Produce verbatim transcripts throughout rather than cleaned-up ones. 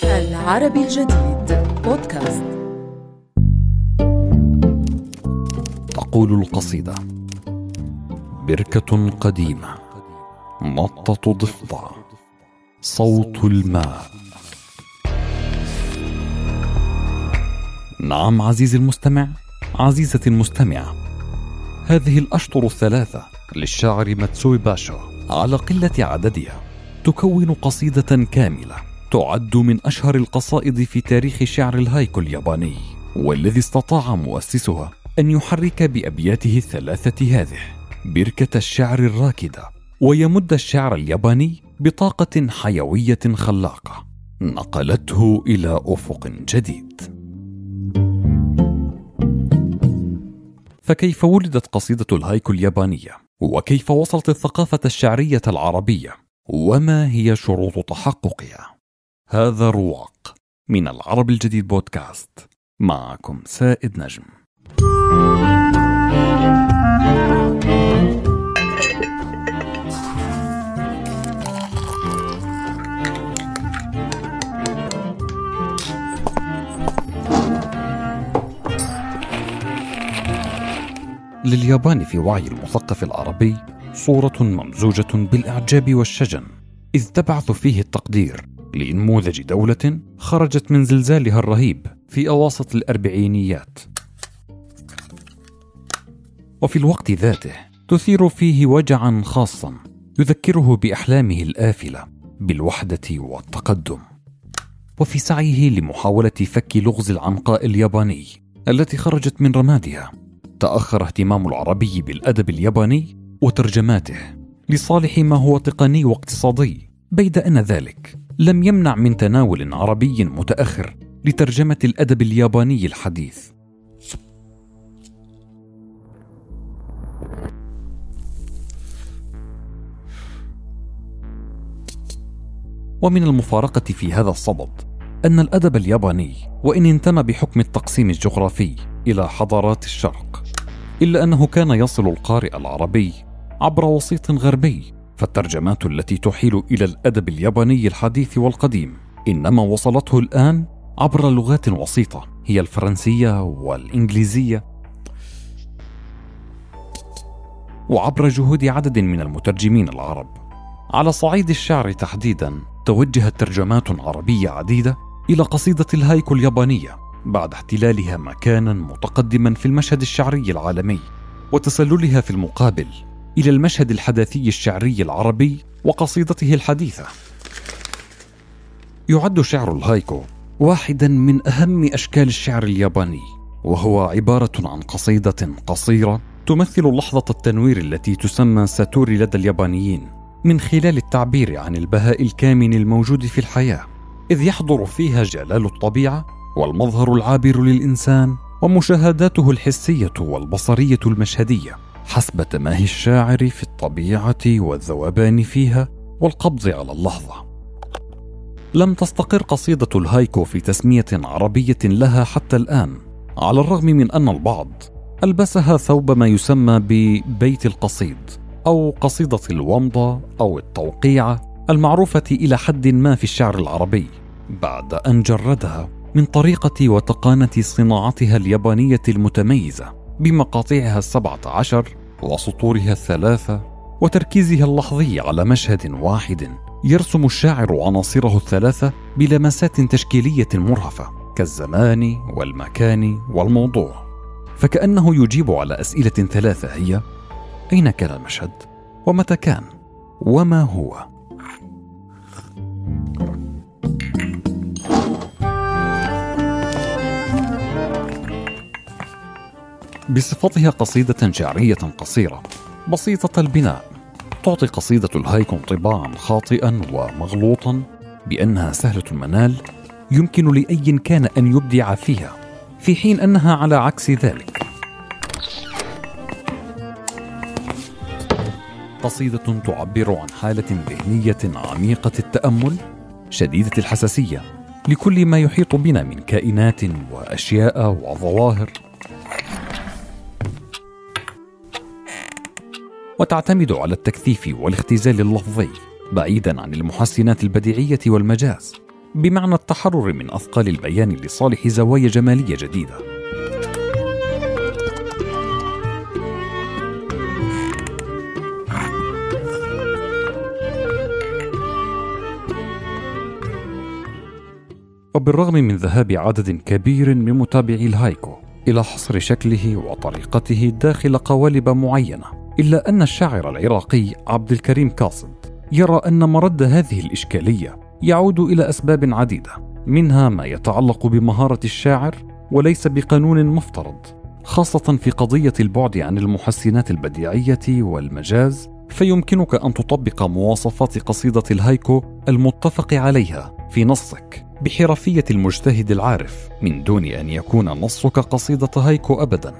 العربي الجديد بودكاست. تقول القصيدة: بركة قديمة، نطة ضفدع، صوت الماء. نعم عزيزي المستمع، عزيزتي المستمعة، هذه الأشطر الثلاثة للشاعر ماتسوي باشو على قلة عددها تكون قصيدة كاملة تعد من أشهر القصائد في تاريخ شعر الهايكو الياباني، والذي استطاع مؤسسها أن يحرك بأبياته الثلاثة هذه بركة الشعر الراكدة، ويمد الشعر الياباني بطاقة حيوية خلاقة نقلته إلى أفق جديد. فكيف ولدت قصيدة الهايكو اليابانية؟ وكيف وصلت الثقافة الشعرية العربية؟ وما هي شروط تحققها؟ هذا رواق من العربي الجديد بودكاست، معكم سائد نجم. لليابان في وعي المثقف العربي صورة ممزوجة بالإعجاب والشجن، إذ تبعث فيه التقدير لنموذج دولة خرجت من زلزالها الرهيب في أواسط الأربعينيات، وفي الوقت ذاته تثير فيه وجعا خاصا يذكره بأحلامه الآفلة بالوحدة والتقدم، وفي سعيه لمحاولة فك لغز العنقاء الياباني التي خرجت من رمادها. تأخر اهتمام العربي بالأدب الياباني وترجماته لصالح ما هو تقني واقتصادي، بيد أن ذلك لم يمنع من تناول عربي متأخر لترجمة الأدب الياباني الحديث. ومن المفارقة في هذا الصدد أن الأدب الياباني وإن انتمى بحكم التقسيم الجغرافي إلى حضارات الشرق، إلا أنه كان يصل القارئ العربي عبر وسيط غربي، فالترجمات التي تحيل إلى الأدب الياباني الحديث والقديم إنما وصلته الآن عبر لغات وسيطة هي الفرنسية والإنجليزية، وعبر جهود عدد من المترجمين العرب. على صعيد الشعر تحديدا توجهت ترجمات عربية عديدة إلى قصيدة الهايكو اليابانية بعد احتلالها مكانا متقدما في المشهد الشعري العالمي، وتسللها في المقابل إلى المشهد الحداثي الشعري العربي وقصيدته الحديثة. يعد شعر الهايكو واحدا من أهم أشكال الشعر الياباني، وهو عبارة عن قصيدة قصيرة تمثل لحظة التنوير التي تسمى ساتوري لدى اليابانيين، من خلال التعبير عن البهاء الكامن الموجود في الحياة، إذ يحضر فيها جلال الطبيعة والمظهر العابر للإنسان ومشاهداته الحسية والبصرية المشهدية حسب تماهي الشاعر في الطبيعة والذوبان فيها والقبض على اللحظة. لم تستقر قصيدة الهايكو في تسمية عربية لها حتى الآن، على الرغم من أن البعض ألبسها ثوب ما يسمى ببيت القصيد أو قصيدة الومضة أو التوقيعة المعروفة إلى حد ما في الشعر العربي، بعد أن جردها من طريقة وتقانة صناعتها اليابانية المتميزة بمقاطعها السبعة عشر وسطورها الثلاثة وتركيزها اللحظي على مشهد واحد يرسم الشاعر عناصره الثلاثة بلمسات تشكيلية مرهفة كالزمان والمكان والموضوع، فكأنه يجيب على أسئلة ثلاثة هي: أين كان المشهد؟ ومتى كان؟ وما هو؟ بصفتها قصيدة شعرية قصيرة بسيطة البناء، تعطي قصيدة الهايكو انطباعا خاطئا ومغلوطا بأنها سهلة المنال يمكن لأي كان أن يبدع فيها، في حين أنها على عكس ذلك. قصيدة تعبر عن حالة ذهنية عميقة التأمل شديدة الحساسية لكل ما يحيط بنا من كائنات وأشياء وظواهر، وتعتمد على التكثيف والاختزال اللفظي بعيدا عن المحسنات البديعية والمجاز، بمعنى التحرر من أثقال البيان لصالح زوايا جمالية جديدة. وبالرغم من ذهاب عدد كبير من متابعي الهايكو إلى حصر شكله وطريقته داخل قوالب معينة، إلا أن الشاعر العراقي عبد الكريم قاصد يرى أن مرد هذه الإشكالية يعود إلى أسباب عديدة، منها ما يتعلق بمهارة الشاعر وليس بقانون مفترض، خاصة في قضية البعد عن المحسنات البديعية والمجاز. فيمكنك أن تطبق مواصفات قصيدة الهايكو المتفق عليها في نصك بحرفية المجتهد العارف من دون أن يكون نصك قصيدة هايكو أبدا.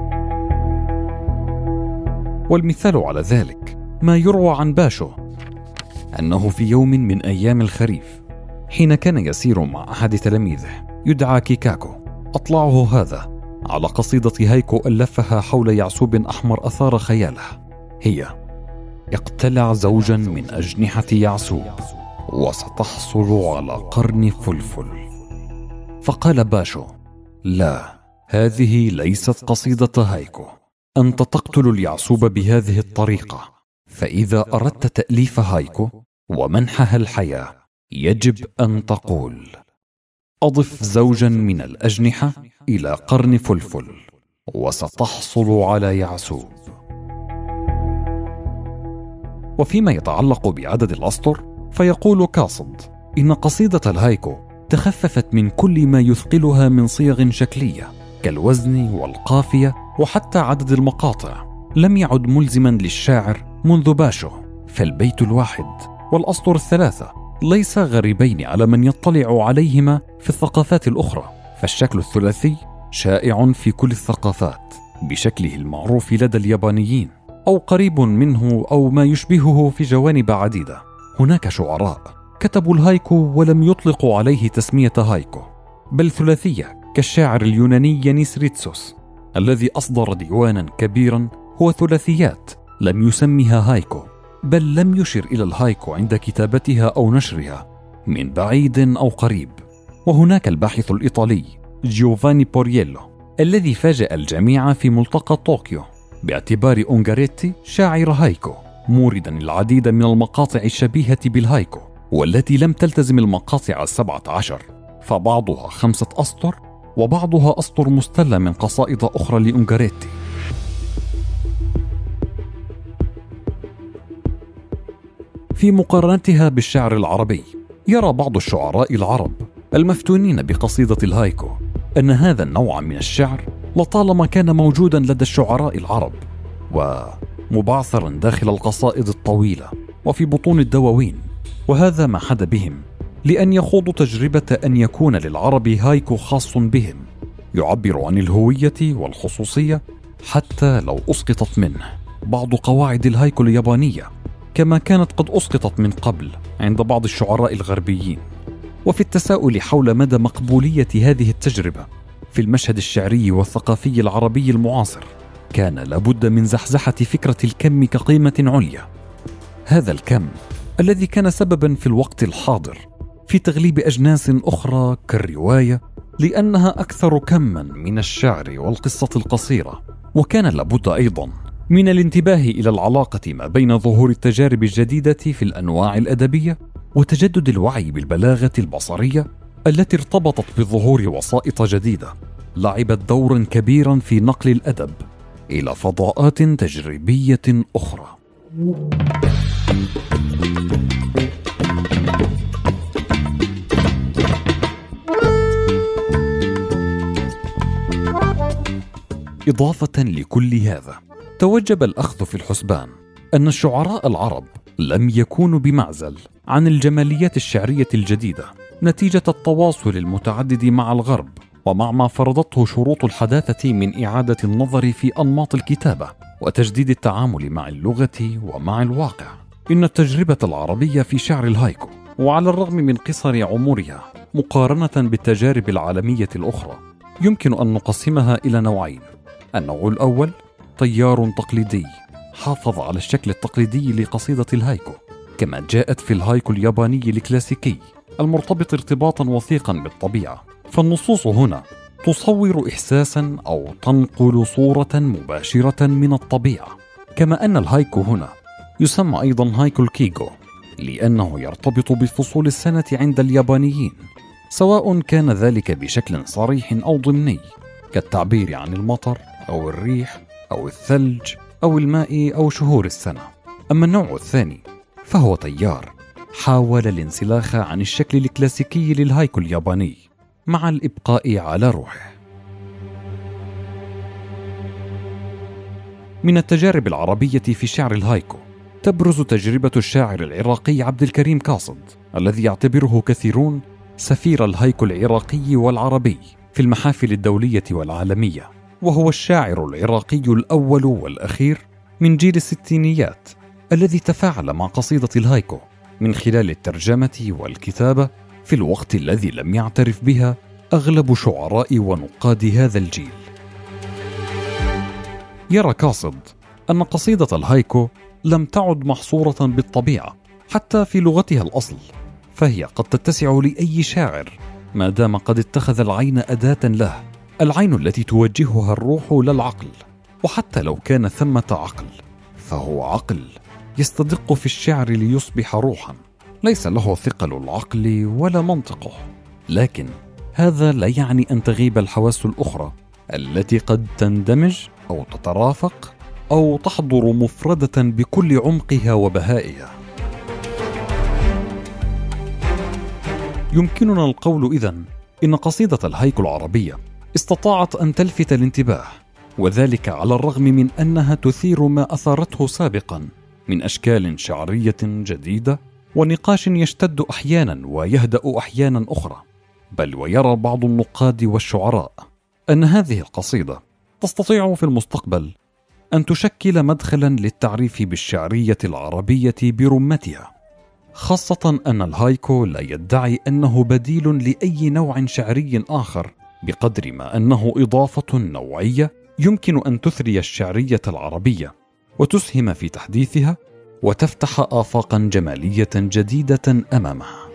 والمثال على ذلك ما يروى عن باشو أنه في يوم من أيام الخريف حين كان يسير مع أحد تلاميذه يدعى كيكاكو، أطلعه هذا على قصيدة هايكو ألفها حول يعسوب أحمر أثار خياله، هي: اقتلع زوجا من أجنحة يعسوب وستحصل على قرن فلفل. فقال باشو: لا، هذه ليست قصيدة هايكو، أنت تقتل اليعسوب بهذه الطريقة، فإذا أردت تأليف هايكو ومنحها الحياة يجب أن تقول: أضف زوجا من الأجنحة إلى قرن فلفل وستحصل على يعسوب. وفيما يتعلق بعدد الأسطر، فيقول قاصد إن قصيدة الهايكو تخففت من كل ما يثقلها من صيغ شكلية كالوزن والقافية وحتى عدد المقاطع لم يعد ملزما للشاعر منذ باشو، فالبيت الواحد والأسطر الثلاثة ليس غريبين على من يطلع عليهما في الثقافات الأخرى، فالشكل الثلاثي شائع في كل الثقافات بشكله المعروف لدى اليابانيين أو قريب منه أو ما يشبهه في جوانب عديدة. هناك شعراء كتبوا الهايكو ولم يطلقوا عليه تسمية هايكو، بل ثلاثية، كالشاعر اليوناني يانيس ريتسوس الذي أصدر ديوانا كبيرا هو ثلاثيات لم يسميها هايكو، بل لم يشر إلى الهايكو عند كتابتها أو نشرها من بعيد أو قريب. وهناك الباحث الإيطالي جيوفاني بورييلو الذي فاجأ الجميع في ملتقى طوكيو باعتبار أونغاريتي شاعر هايكو، موردا العديد من المقاطع الشبيهة بالهايكو والتي لم تلتزم المقاطع السبعة عشر، فبعضها خمسة أسطر وبعضها أسطر مستلة من قصائد أخرى لأونغاريتي. في مقارنتها بالشعر العربي، يرى بعض الشعراء العرب المفتونين بقصيدة الهايكو أن هذا النوع من الشعر لطالما كان موجودا لدى الشعراء العرب ومبعثرا داخل القصائد الطويلة وفي بطون الدواوين، وهذا ما حدا بهم لأن يخوضوا تجربة أن يكون للعرب هايكو خاص بهم يعبر عن الهوية والخصوصية حتى لو أسقطت منه بعض قواعد الهايكو اليابانية كما كانت قد أسقطت من قبل عند بعض الشعراء الغربيين. وفي التساؤل حول مدى مقبولية هذه التجربة في المشهد الشعري والثقافي العربي المعاصر، كان لابد من زحزحة فكرة الكم كقيمة عليا. هذا الكم الذي كان سببا في الوقت الحاضر في تغليب أجناس أخرى كالرواية لأنها أكثر كما من الشعر والقصة القصيرة، وكان لابد أيضا من الانتباه إلى العلاقة ما بين ظهور التجارب الجديدة في الأنواع الأدبية وتجدد الوعي بالبلاغة البصرية التي ارتبطت بظهور وسائط جديدة لعبت دورا كبيرا في نقل الأدب إلى فضاءات تجريبية أخرى. إضافة لكل هذا، توجب الأخذ في الحسبان أن الشعراء العرب لم يكونوا بمعزل عن الجماليات الشعرية الجديدة نتيجة التواصل المتعدد مع الغرب ومع ما فرضته شروط الحداثة من إعادة النظر في أنماط الكتابة وتجديد التعامل مع اللغة ومع الواقع. إن التجربة العربية في شعر الهايكو، وعلى الرغم من قصر عمرها مقارنة بالتجارب العالمية الأخرى، يمكن أن نقسمها إلى نوعين. النوع الأول تيار تقليدي حافظ على الشكل التقليدي لقصيدة الهايكو كما جاءت في الهايكو الياباني الكلاسيكي، المرتبط ارتباطا وثيقا بالطبيعة. فالنصوص هنا تصور إحساسا أو تنقل صورة مباشرة من الطبيعة. كما أن الهايكو هنا يسمى أيضا هايكو الكيغو لأنه يرتبط بفصول السنة عند اليابانيين، سواء كان ذلك بشكل صريح أو ضمني كالتعبير عن المطر أو الريح أو الثلج أو الماء أو شهور السنة. أما النوع الثاني فهو تيار حاول الانسلاخ عن الشكل الكلاسيكي للهايكو الياباني مع الإبقاء على روحه. من التجارب العربية في شعر الهايكو تبرز تجربة الشاعر العراقي عبد الكريم قاصد، الذي يعتبره كثيرون سفير الهايكو العراقي والعربي في المحافل الدولية والعالمية، وهو الشاعر العراقي الأول والأخير من جيل الستينيات الذي تفاعل مع قصيدة الهايكو من خلال الترجمة والكتابة في الوقت الذي لم يعترف بها أغلب شعراء ونقاد هذا الجيل. يرى قاصد أن قصيدة الهايكو لم تعد محصورة بالطبيعة حتى في لغتها الأصل، فهي قد تتسع لأي شاعر ما دام قد اتخذ العين أداة له، العين التي توجهها الروح لا العقل. وحتى لو كان ثمة عقل فهو عقل يستدق في الشعر ليصبح روحا، ليس له ثقل العقل ولا منطقه. لكن هذا لا يعني أن تغيب الحواس الأخرى التي قد تندمج أو تترافق أو تحضر مفردة بكل عمقها وبهائها. يمكننا القول إذن إن قصيدة الهايكو العربية استطاعت أن تلفت الانتباه، وذلك على الرغم من أنها تثير ما أثارته سابقا من أشكال شعرية جديدة ونقاش يشتد أحيانا ويهدأ أحيانا أخرى. بل ويرى بعض النقاد والشعراء أن هذه القصيدة تستطيع في المستقبل أن تشكل مدخلا للتعريف بالشعرية العربية برمتها، خاصة أن الهايكو لا يدعي أنه بديل لأي نوع شعري آخر، بقدر ما أنه إضافة نوعية يمكن أن تثري الشعرية العربية وتسهم في تحديثها وتفتح آفاقا جمالية جديدة أمامها.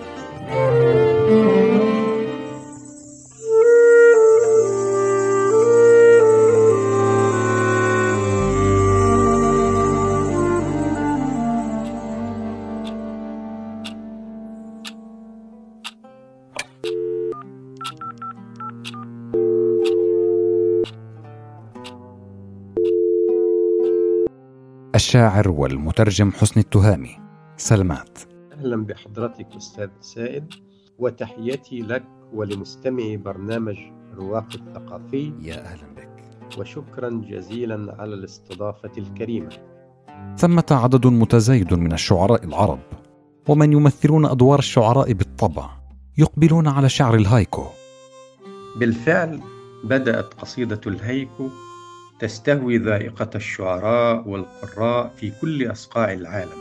الشاعر والمترجم حسني التهامي، سلمات. أهلا بحضرتك أستاذ سائد، وتحياتي لك ولمستمعي برنامج رواق الثقافي. يا أهلا بك، وشكرا جزيلا على الاستضافة الكريمة. ثمة عدد متزايد من الشعراء العرب ومن يمثلون أدوار الشعراء بالطبع يقبلون على شعر الهايكو. بالفعل بدأت قصيدة الهايكو تستهوي ذائقة الشعراء والقراء في كل أصقاع العالم،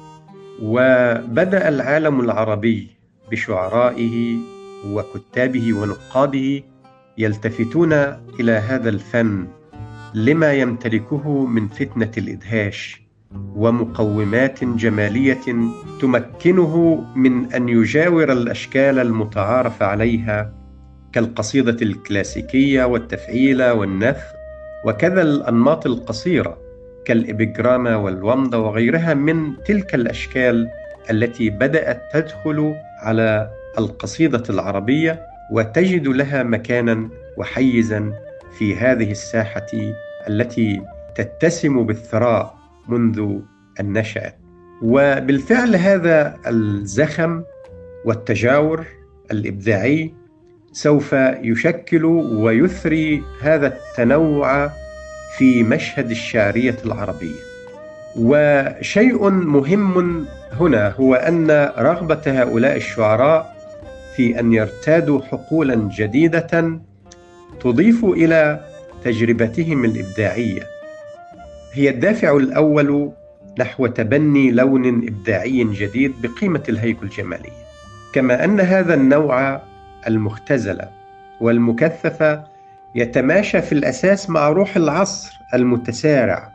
وبدأ العالم العربي بشعرائه وكتابه ونقاده يلتفتون إلى هذا الفن لما يمتلكه من فتنة الإدهاش ومقومات جمالية تمكنه من أن يجاور الأشكال المتعارف عليها كالقصيدة الكلاسيكية والتفعيلة والنثر، وكذا الأنماط القصيرة كالإبيجراما والومضة وغيرها من تلك الأشكال التي بدأت تدخل على القصيدة العربية وتجد لها مكانا وحيزا في هذه الساحة التي تتسم بالثراء منذ النشأة. وبالفعل هذا الزخم والتجاور الإبداعي سوف يشكل ويثري هذا التنوع في مشهد الشعرية العربية. وشيء مهم هنا هو أن رغبة هؤلاء الشعراء في أن يرتادوا حقولا جديدة تضيف إلى تجربتهم الإبداعية هي الدافع الأول نحو تبني لون إبداعي جديد بقيمة الهيكل الجمالية. كما أن هذا النوع المختزل والمكثف يتماشى في الأساس مع روح العصر المتسارع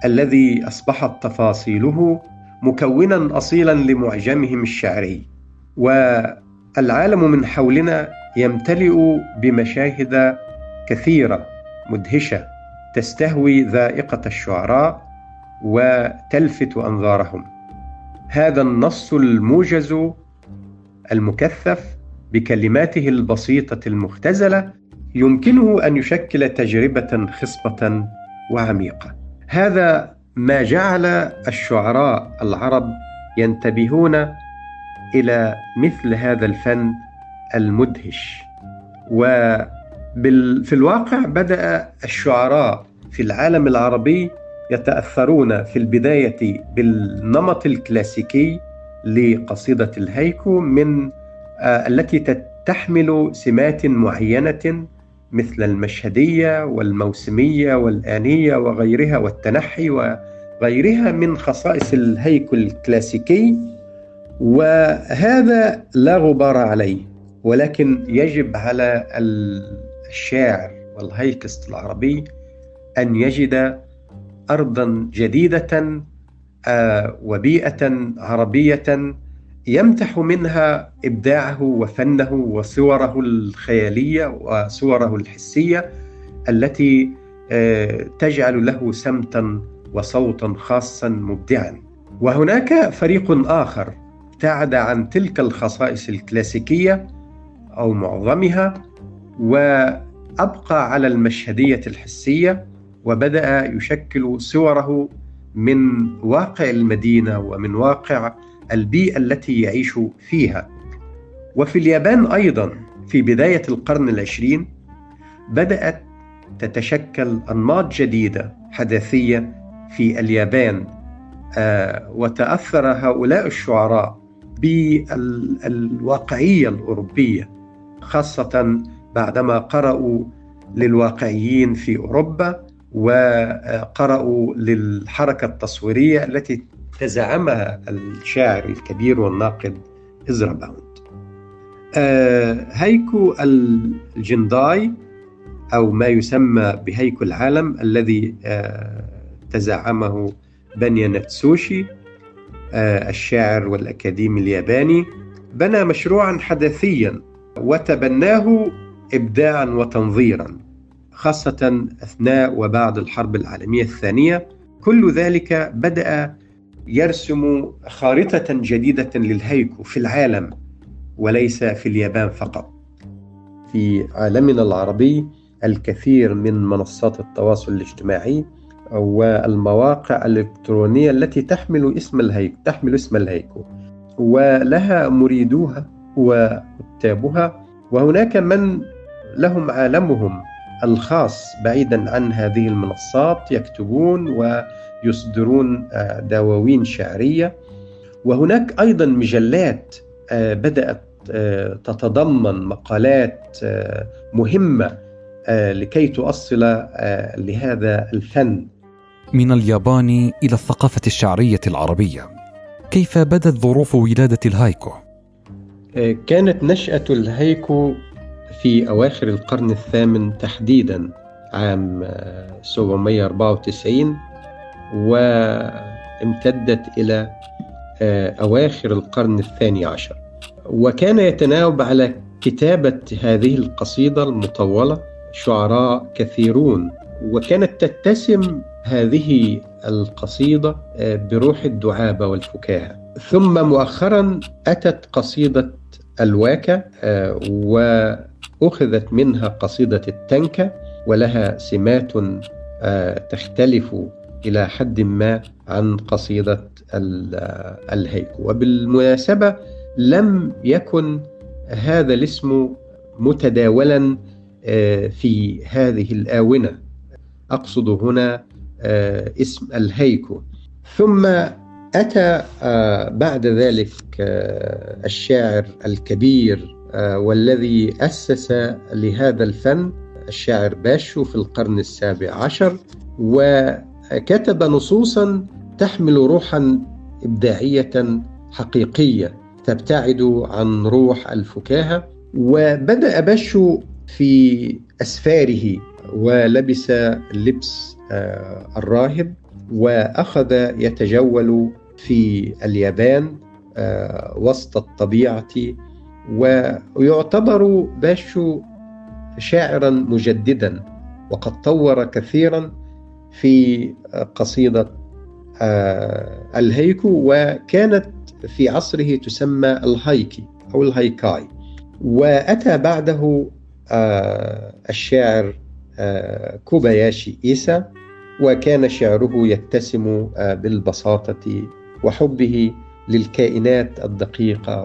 الذي أصبحت تفاصيله مكونا أصيلا لمعجمهم الشعري، والعالم من حولنا يمتلئ بمشاهد كثيرة مدهشة تستهوي ذائقة الشعراء وتلفت أنظارهم. هذا النص الموجز المكثف بكلماته البسيطة المختزلة يمكنه أن يشكل تجربة خصبة وعميقة. هذا ما جعل الشعراء العرب ينتبهون إلى مثل هذا الفن المدهش. وفي الواقع بدأ الشعراء في العالم العربي يتأثرون في البداية بالنمط الكلاسيكي لقصيدة الهيكو من آه التي تحمل سمات معينة مثل المشهدية والموسمية والآنية وغيرها والتنحي وغيرها من خصائص الهيكو الكلاسيكي، وهذا لا غبار عليه، ولكن يجب على الشاعر والهيكست العربي أن يجد أرضاً جديدة آه وبيئة عربية يمتح منها إبداعه وفنه وصوره الخيالية وصوره الحسية التي آه تجعل له سمتاً وصوتاً خاصاً مبدعاً. وهناك فريق آخر ابتعد عن تلك الخصائص الكلاسيكية أو معظمها وأبقى على المشهدية الحسية، وبدأ يشكل صوره من واقع المدينة ومن واقع البيئة التي يعيش فيها. وفي اليابان أيضا في بداية القرن العشرين بدأت تتشكل أنماط جديدة حداثية في اليابان، آه وتأثر هؤلاء الشعراء بالواقعية الأوروبية، خاصة بعدما قرأوا للواقعيين في أوروبا وقرأوا للحركة التصويرية التي تزعمها الشاعر الكبير والناقد إزرا باوند. آه هيكو الجنداي أو ما يسمى بهيكو العالم الذي آه تزعمه بانيا ناتسوشي آه الشاعر والأكاديمي الياباني، بنى مشروعا حداثيا وتبناه إبداعا وتنظيرا، خاصة أثناء وبعد الحرب العالمية الثانية. كل ذلك بدأ يرسم خارطة جديدة للهيكو في العالم وليس في اليابان فقط. في عالمنا العربي الكثير من منصات التواصل الاجتماعي والمواقع الإلكترونية التي تحمل اسم الهيكو تحمل اسم الهيكو ولها مريدوها وكتابها، وهناك من لهم عالمهم الخاص بعيدا عن هذه المنصات، يكتبون ويصدرون دواوين شعرية. وهناك أيضا مجلات بدأت تتضمن مقالات مهمة لكي توصل لهذا الفن. من اليابان إلى الثقافة الشعرية العربية، كيف بدت ظروف ولادة الهايكو؟ كانت نشأة الهايكو في أواخر القرن الثامن تحديدا عام سبعمائة وأربعة وتسعين، وامتدت إلى أواخر القرن الثاني عشر، وكان يتناوب على كتابة هذه القصيدة المطولة شعراء كثيرون، وكانت تتسم هذه القصيدة بروح الدعابة والفكاهة. ثم مؤخرا أتت قصيدة الواكة وأخذت منها قصيدة التنكة، ولها سمات تختلف إلى حد ما عن قصيدة الهيكو. وبالمناسبة لم يكن هذا الاسم متداولا في هذه الآونة، أقصد هنا اسم الهيكو. ثم أتى بعد ذلك الشاعر الكبير والذي أسس لهذا الفن الشاعر باشو في القرن السابع عشر، وكتب نصوصا تحمل روحا إبداعية حقيقية تبتعد عن روح الفكاهة. وبدأ باشو في أسفاره ولبس لبس الراهب، وأخذ يتجول في اليابان وسط الطبيعة. ويعتبر باشو شاعرا مجددا، وقد طور كثيرا في قصيدة الهيكو، وكانت في عصره تسمى الهايكي أو الهايكاي. وأتى بعده الشاعر كوباياشي إيسا، وكان شعره يتسم بالبساطة وحبه للكائنات الدقيقة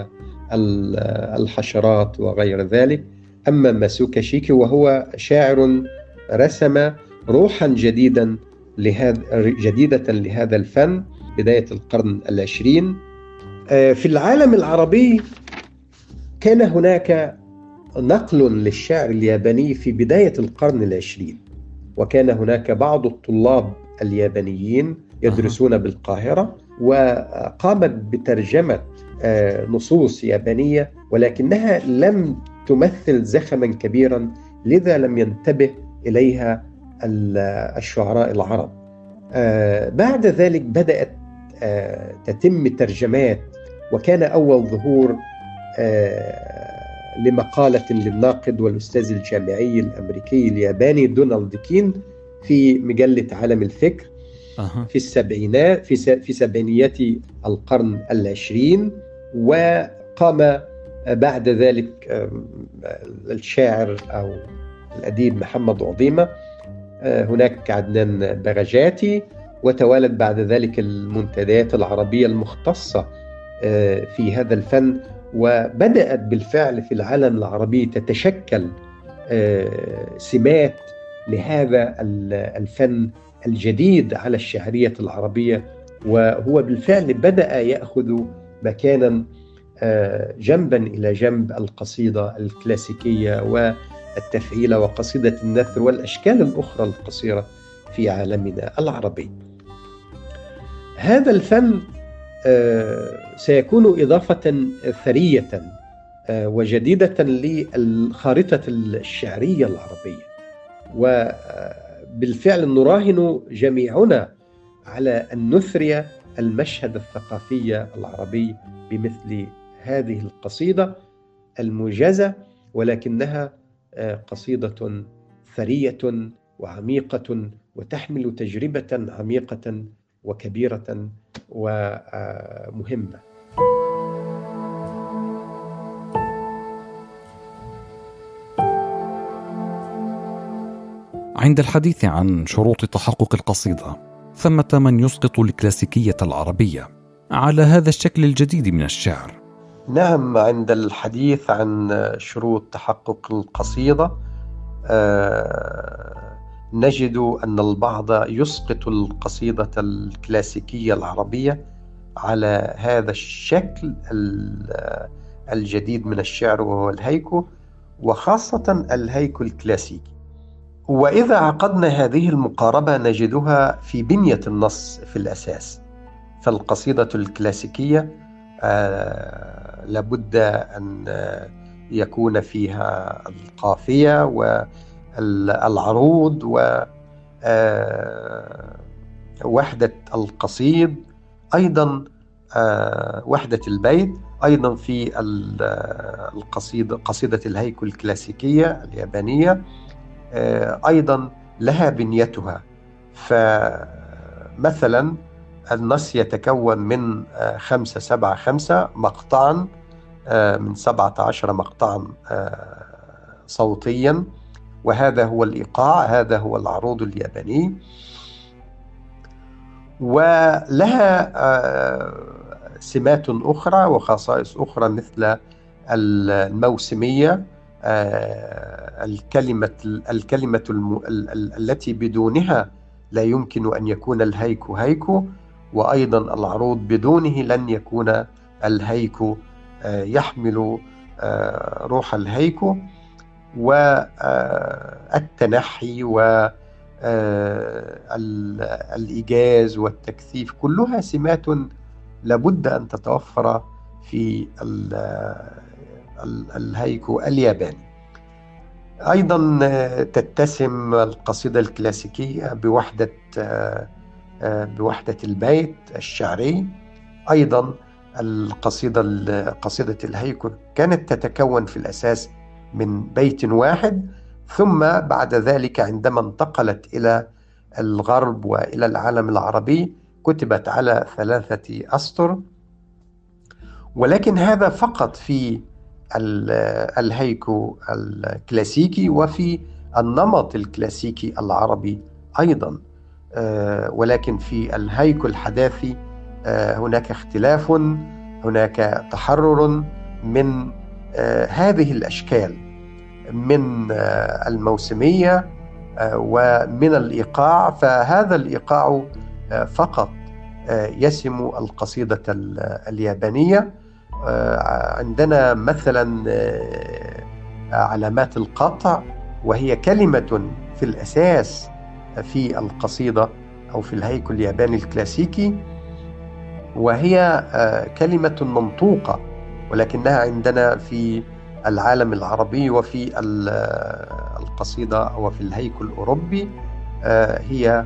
والحشرات وغير ذلك. أما ماسوكا شيكي وهو شاعر رسم روحا جديدا لهذا جديدة لهذا الفن بداية القرن العشرين. في العالم العربي كان هناك نقل للشعر الياباني في بداية القرن العشرين، وكان هناك بعض الطلاب اليابانيين يدرسون بالقاهرة، وقامت بترجمة نصوص يابانية، ولكنها لم تمثل زخما كبيرا، لذا لم ينتبه إليها الشعراء العرب. بعد ذلك بدأت تتم ترجمات، وكان أول ظهور لمقالة للناقد والأستاذ الجامعي الأمريكي الياباني دونالد كين في مجلة عالم الفكر في السبعينات في في سبعينيات القرن العشرين. وقام بعد ذلك الشاعر أو الأديب محمد عظيمة، هناك عدنان بغجاتي، وتوالت بعد ذلك المنتديات العربية المختصة في هذا الفن، وبدأت بالفعل في العالم العربي تتشكل سمات لهذا الفن الجديد على الشعرية العربية، وهو بالفعل بدأ يأخذ مكانا جنبا إلى جنب القصيدة الكلاسيكية والتفعيلة وقصيدة النثر والأشكال الأخرى القصيرة في عالمنا العربي. هذا الفن سيكون إضافة ثرية وجديدة للخارطة الشعرية العربية، وبالفعل نراهن جميعنا على أن نثري المشهد الثقافي العربي بمثل هذه القصيدة الموجزة، ولكنها قصيدة ثرية وعميقة، وتحمل تجربة عميقة وكبيرة ومهمة. عند الحديث عن شروط تحقق القصيدة، ثمة من يسقط الكلاسيكية العربية على هذا الشكل الجديد من الشعر. نعم، عند الحديث عن شروط تحقق القصيدة آه نجد أن البعض يسقط القصيدة الكلاسيكية العربية على هذا الشكل الجديد من الشعر، وهو الهيكو، وخاصة الهيكو الكلاسيكي. وإذا عقدنا هذه المقاربة نجدها في بنية النص في الأساس. فالقصيدة الكلاسيكية آه لابد أن يكون فيها القافية والعروض ووحدة القصيد، أيضا آه وحدة البيت. أيضا في القصيدة قصيدة الهيكو الكلاسيكية اليابانية أيضا لها بنيتها. فمثلا النص يتكون من خمسة سبعة خمسة مقطعا، من سبعة عشر مقطعا صوتيا، وهذا هو الإيقاع، هذا هو العروض الياباني. ولها سمات أخرى وخصائص أخرى مثل الموسمية، الكلمة الكلمة الم... التي بدونها لا يمكن أن يكون الهيكو هيكو، وأيضا العروض بدونه لن يكون الهيكو يحمل روح الهيكو. والتنحي والإيجاز والتكثيف كلها سمات لابد أن تتوفر في الهيكو الياباني. أيضا تتسم القصيدة الكلاسيكية بوحدة بوحدة البيت الشعري. أيضا القصيدة قصيدة الهيكو كانت تتكون في الأساس من بيت واحد، ثم بعد ذلك عندما انتقلت إلى الغرب وإلى العالم العربي كتبت على ثلاثة أسطر. ولكن هذا فقط في الهيكو الكلاسيكي وفي النمط الكلاسيكي العربي أيضا، ولكن في الهيكو الحداثي هناك اختلاف، هناك تحرر من هذه الأشكال، من الموسمية ومن الإيقاع. فهذا الإيقاع فقط يسم القصيدة اليابانية. عندنا مثلا علامات القطع، وهي كلمة في الأساس في القصيدة أو في الهيكو الياباني الكلاسيكي، وهي كلمة منطوقة، ولكنها عندنا في العالم العربي وفي القصيدة وفي الهيكو الأوروبي هي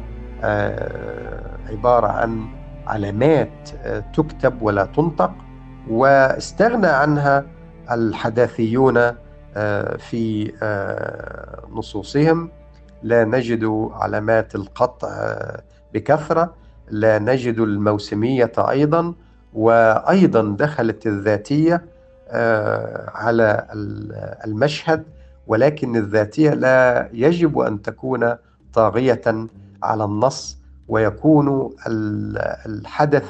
عبارة عن علامات تكتب ولا تنطق، واستغنى عنها الحداثيون في نصوصهم. لا نجد علامات القطع بكثرة، لا نجد الموسمية أيضا، وأيضا دخلت الذاتية على المشهد، ولكن الذاتية لا يجب أن تكون طاغية على النص، ويكون الحدث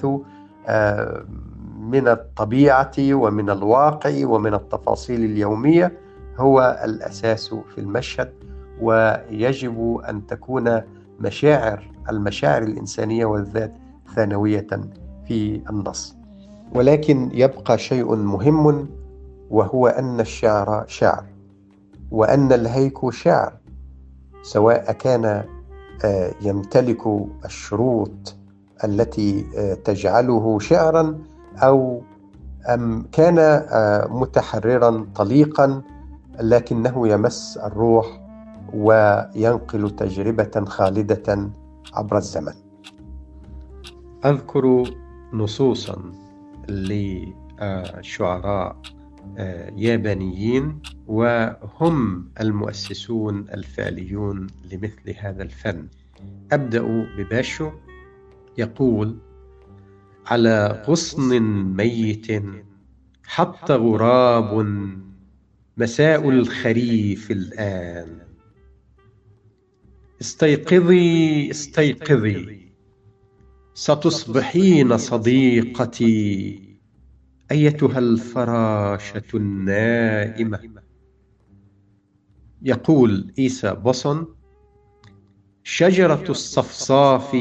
من الطبيعة ومن الواقع ومن التفاصيل اليومية هو الأساس في المشهد، ويجب أن تكون مشاعر المشاعر الإنسانية والذات ثانوية في النص. ولكن يبقى شيء مهم، وهو أن الشعر شعر، وأن الهيكو شعر، سواء كان يمتلك الشروط التي تجعله شعرا أو كان متحررا طليقا، لكنه يمس الروح وينقل تجربة خالدة عبر الزمن. أذكر نصوصا لشعراء يابانيين، وهم المؤسسون الفعليون لمثل هذا الفن. أبدأ بباشو، يقول: على غصن ميت حط غراب مساء الخريف الآن، استيقظي استيقظي ستصبحين صديقتي أيتها الفراشة النائمة. يقول إيسا بوسون: شجرة الصفصاف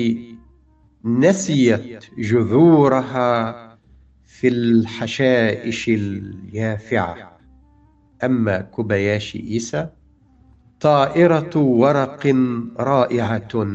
نسيت جذورها في الحشائش اليافعة. أما كوباياشي إيسا: طائرة ورق رائعة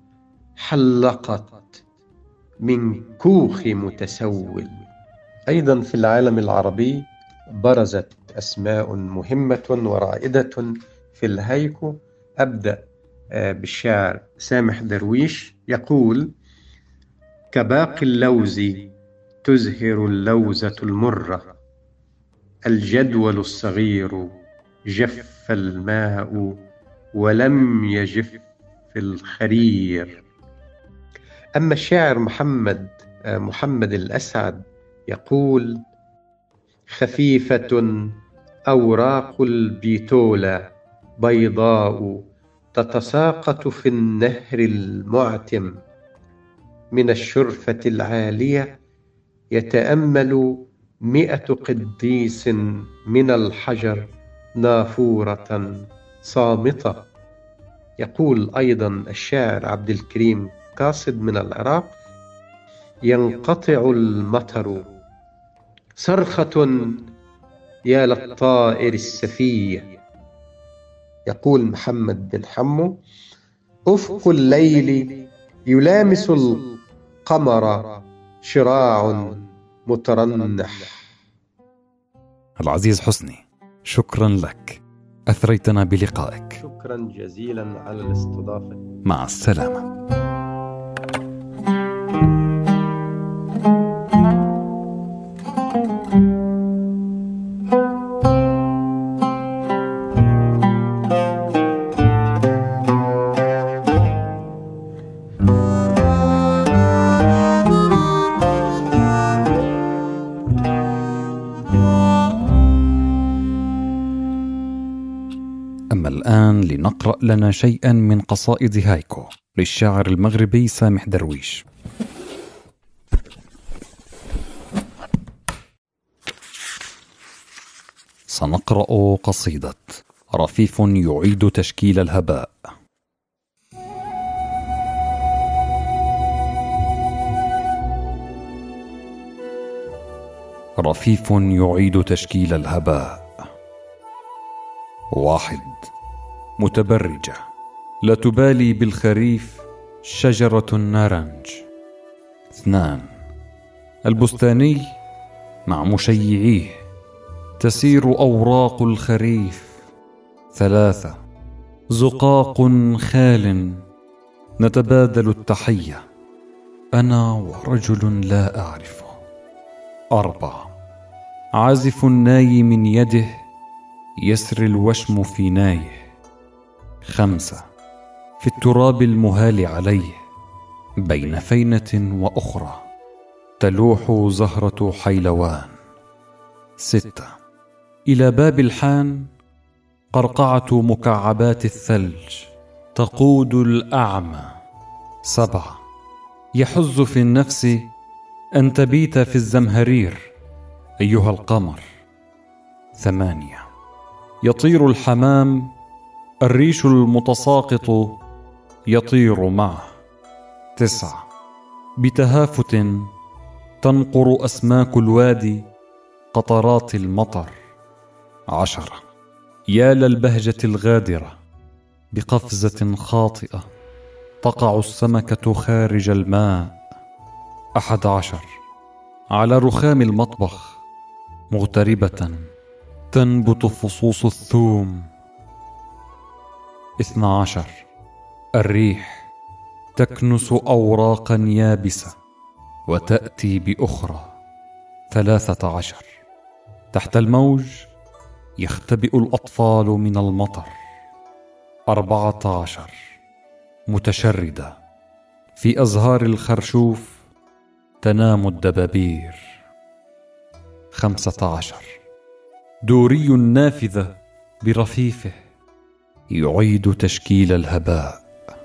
حلقت من كوخ متسول. أيضا في العالم العربي برزت أسماء مهمة ورائدة في الهيكو. أبدأ بالشاعر سامح درويش، يقول: كباقي اللوز تزهر اللوزة المرة، الجدول الصغير جف الماء ولم يجف الخرير. أما الشاعر محمد محمد الأسعد يقول: خفيفة أوراق البيتولا بيضاء تتساقط في النهر المعتم، من الشرفة العالية يتأمل مئة قديس من الحجر نافورة صامتة. يقول أيضا الشاعر عبد الكريم قاصد من العراق: ينقطع المطر صرخة يا للطائر السفيه. يقول محمد بن حمو: أفق الليل يلامس القمر شراع مترنح. العزيز حسني، شكرا لك، أثريتنا بلقائك. شكرا جزيلا على الاستضافة. مع السلامة. الآن لنقرأ لنا شيئا من قصائد هايكو للشاعر المغربي سامح درويش. سنقرأ قصيدة رفيف يعيد تشكيل الهباء. رفيف يعيد تشكيل الهباء. واحد، متبرجة لا تبالي بالخريف شجرة النارنج. اثنان، البستاني مع مشيعيه تسير أوراق الخريف. ثلاثة، زقاق خال نتبادل التحية أنا ورجل لا أعرفه. أربعة، عازف الناي من يده يسري الوشم في نايه. خمسة، في التراب المهال عليه بين فينة وأخرى تلوح زهرة حيلوان. ستة، إلى باب الحان قرقعة مكعبات الثلج تقود الأعمى. سبعة، يحز في النفس أن تبيت في الزمهرير أيها القمر. ثمانية، يطير الحمام الريش المتساقط يطير معه. تسعة، بتهافت تنقر أسماك الوادي قطرات المطر. عشرة، يا للبهجة الغادرة بقفزة خاطئة تقع السمكة خارج الماء. أحد عشر، على رخام المطبخ مغتربة تنبت فصوص الثوم. اثنى عشر، الريح تكنس أوراقا يابسة وتأتي بأخرى. ثلاثة عشر، تحت الموج يختبئ الأطفال من المطر. أربعة عشر، متشردة في أزهار الخرشوف تنام الدبابير. خمسة عشر، دوري نافذة برفيفه يعيد تشكيل الهباء.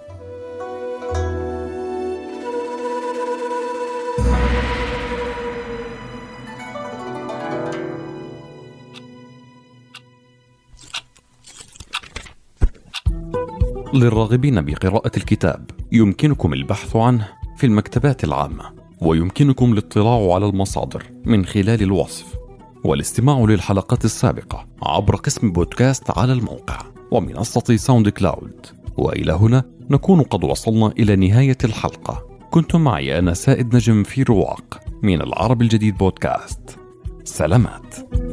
للراغبين بقراءة الكتاب يمكنكم البحث عنه في المكتبات العامة، ويمكنكم الاطلاع على المصادر من خلال الوصف، والاستماع للحلقات السابقة عبر قسم بودكاست على الموقع ومنصة ساوند كلاود. وإلى هنا نكون قد وصلنا إلى نهاية الحلقة. كنتم معي أنا سائد نجم في رواق من العرب الجديد بودكاست. سلامات.